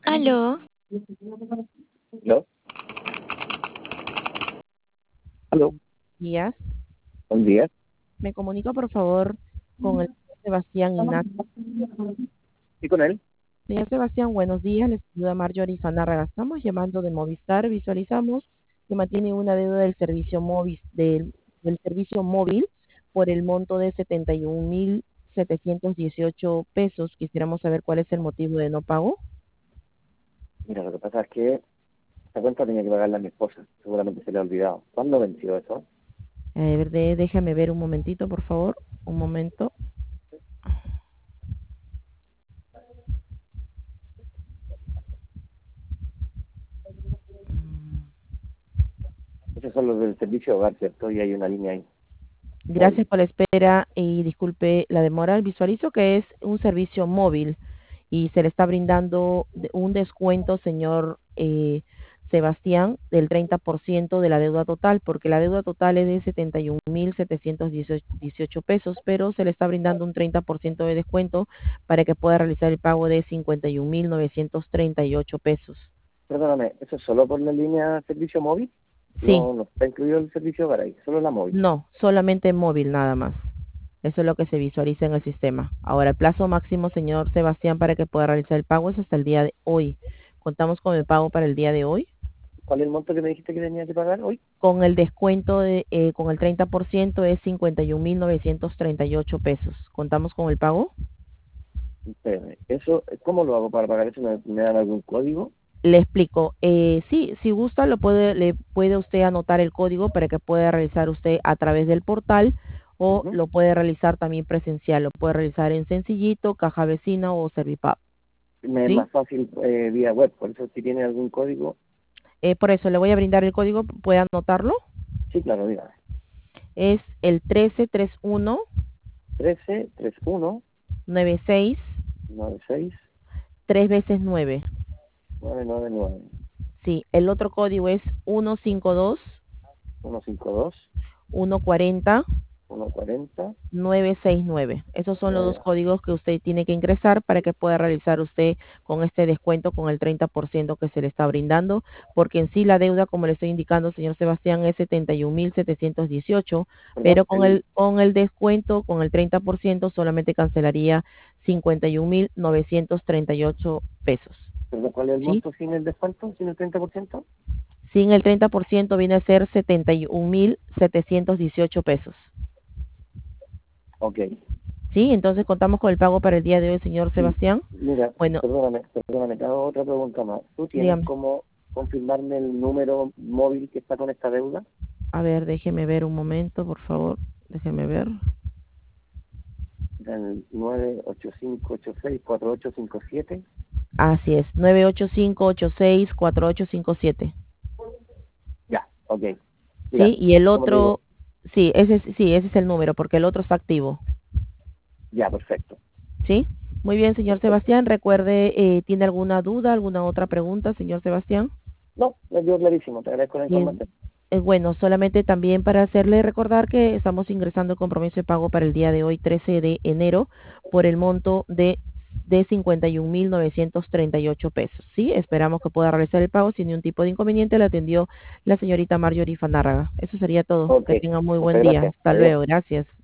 Aló, ¿Aló? ¿Aló? días. Buen día. Me comunica por favor con el señor Sebastián Ignacio. ¿Y con él? Señor Sebastián, buenos días. Les saluda Marjorie Fanárraga. Estamos llamando de Movistar. Visualizamos que mantiene una deuda del servicio móvil, del servicio móvil por el monto de 71.718 pesos. Quisiéramos saber cuál es el motivo de no pago. Mira, lo que pasa es que esta cuenta tenía que pagarla a mi esposa. Seguramente se le ha olvidado. ¿Cuándo venció eso? Déjame ver un momentito, por favor. Un momento. Esos son los del servicio de hogar, ¿cierto? Y hay una línea ahí, móvil. Gracias por la espera y disculpe la demora. Visualizo que es un servicio móvil y se le está brindando un descuento, señor Sebastián, del 30% de la deuda total, porque la deuda total es de 71.718 pesos, pero se le está brindando un 30% de descuento para que pueda realizar el pago de 51.938 pesos. Perdóname, ¿eso es solo por la línea servicio móvil? Sí, No está incluido el servicio de hogar ahí, solo la móvil. no, solamente móvil nada más. Eso es lo que se visualiza en el sistema. Ahora, el plazo máximo, señor Sebastián, para que pueda realizar el pago es hasta el día de hoy. Contamos con el pago para el día de hoy. ¿Cuál es el monto que me dijiste que tenía que pagar hoy? Con el descuento con el 30% es 51.938 pesos. ¿Contamos con el pago? Espérame, eso, ¿cómo lo hago para pagar eso? ¿Me dan algún código? Le explico. Sí, si gusta, le puede usted anotar el código para que pueda realizar usted a través del portal o Ujú. lo puede realizar también presencial. Lo puede realizar en Sencillito, Caja Vecina o Servipap. Me es ¿Sí? más fácil vía web, por eso si tiene algún código, Por eso le voy a brindar el código, puede anotarlo. sí, claro, dígame. Es el 1331 13 31 96 96 3 veces 9. 999 Sí, el otro código es 152 152 140 140 969. Esos son los dos 9. códigos que usted tiene que ingresar para que pueda realizar usted con este descuento con el 30% que se le está brindando, porque en sí la deuda, como le estoy indicando, señor Sebastián, es 71.718, Perdón, pero con el descuento, con el 30%, solamente cancelaría 51.938 pesos. perdón, ¿cuál es el ¿Sí? monto sin el descuento, sin el 30%? Sin el 30% viene a ser 71.718 pesos. Ok. ¿Sí? Entonces contamos con el pago para el día de hoy, señor Y Sebastián. mira, Bueno, perdóname, te hago otra pregunta más. ¿Tú tienes dígame. cómo confirmarme el número móvil que está con esta deuda? A ver, déjeme ver un momento, por favor. Déjeme ver. El 985864857. Así es, 985864857. Ya, ok. Mira, ¿Sí? Y el como te digo, otro, sí, ese es el número, porque el otro está activo. ya, perfecto, ¿Sí? Muy bien, señor perfecto. Sebastián. Recuerde, ¿tiene alguna duda, alguna otra pregunta, señor Sebastián? No, me quedó clarísimo, te agradezco la Bien, información. bueno, solamente también para hacerle recordar que estamos ingresando el compromiso de pago para el día de hoy, 13 de enero, por el monto de 51.938 pesos. Sí, esperamos que pueda realizar el pago sin ningún tipo de inconveniente. Le atendió la señorita Marjorie Fanárraga. Eso sería todo. Ok, Que tenga muy buen muchas día. gracias. Hasta Adiós. luego. Gracias.